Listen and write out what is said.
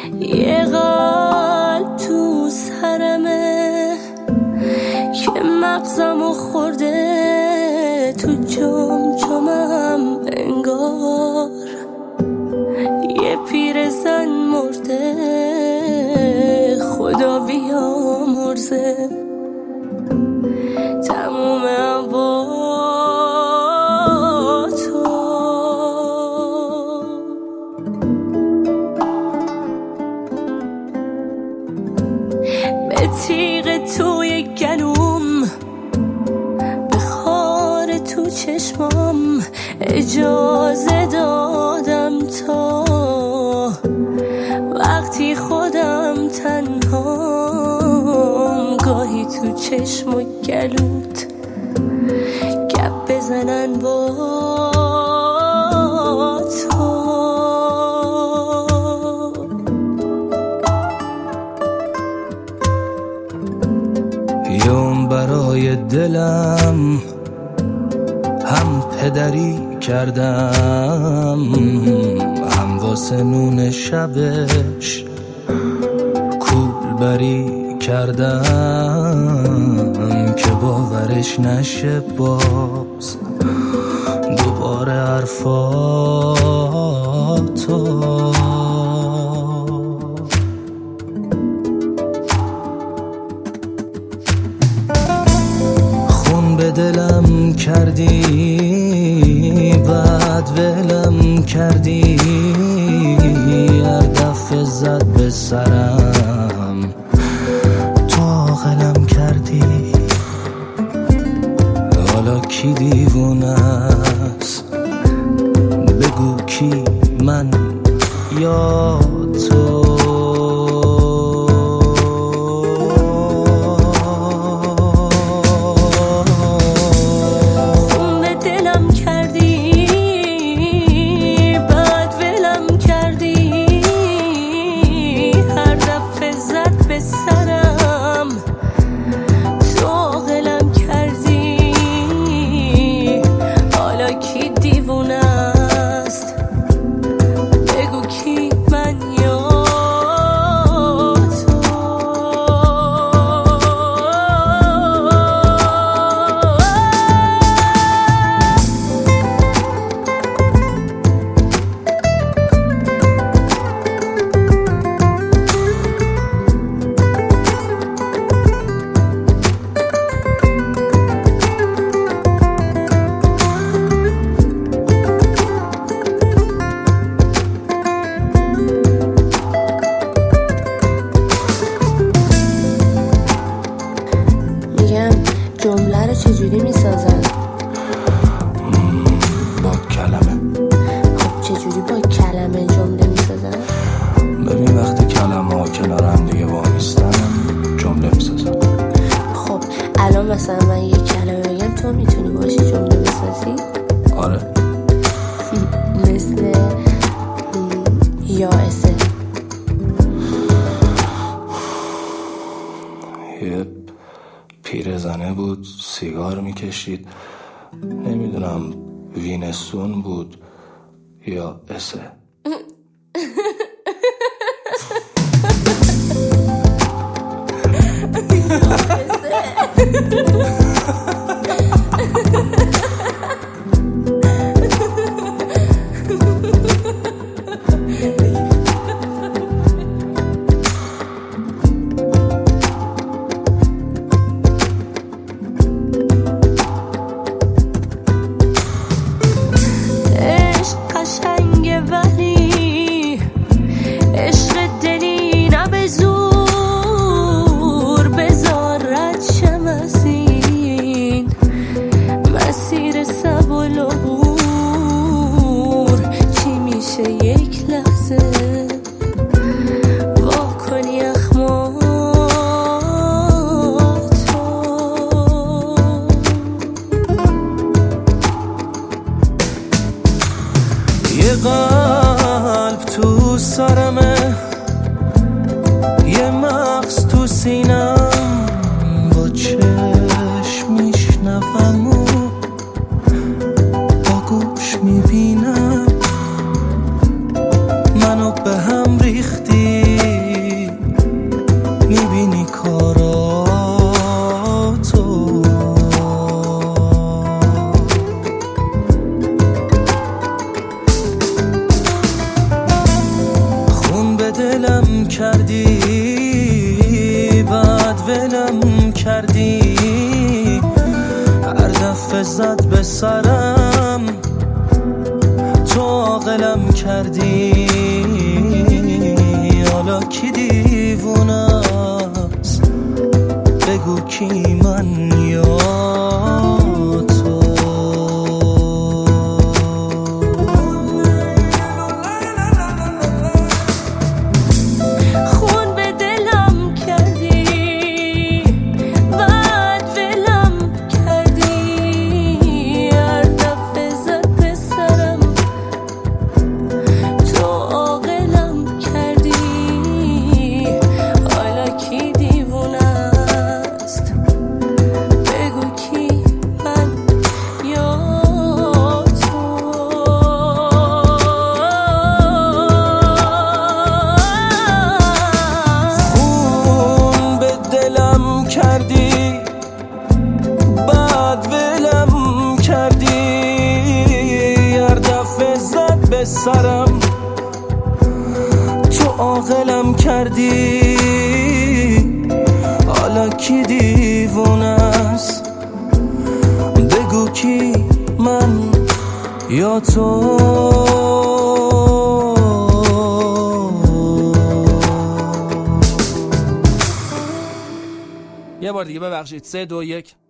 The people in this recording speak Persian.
یه قلب تو سرمه که مغزمو خورده تو جمجمم انگار. یه پیرزن مرده خدا بیامرزه تموم هوا تو. به تیغ توی گلوم، به خار تو چشمام اجازه دادم تا وقتی خودم تنهام گاهی تو چشم و گلوت گپ بزنن با تو. یوم برای دلم هم پدری کردم، هم واسه نون شبش کولبری کردم که باورش نشه باز دوباره حرفاتو. خون به دلم کردی بعد ولم کردی، هر دفعه زد به سرم تو عاقلم کردی. حالا کی دیوونه است بگو کی، من یا تو؟ جمله رو چجوری میسازن؟ با کلمه. خب چجوری با کلمه جمله میسازن؟ ببین وقتی کلمه ها کنار هم دیگه وامیستن جمله میسازن. خب الان مثلا من یه کلمه بگم تو میتونی باشی جمله بسازی؟ آره. مثل یائسه. یه پیرزنه بود سیگار میکشید، نمیدونم وینستون بود یا اسه. یه قلب تو سرمه، یه مغز تو سینم، با چشم میشنوم و با گوش میبینم منو به هم ریختی. کردی بعد ولم کردی هر دفعه زد به سرم تو عاقلم کردی حالا کی دیوونه است بگو کی من یا تو خون به دلم کردی بعد ولم کردی هر دفعه زد به سرم تو عاقلم کردی حالا کی دیوونه است بگو کی من یا تو خون به دلم کردی بعد ولم کردی هر دفعه زد به سرم تو عاقلم کردی حالا کی دیوونه است بگو کی من یا تو یه بار دیگه ببخشید 3 2 1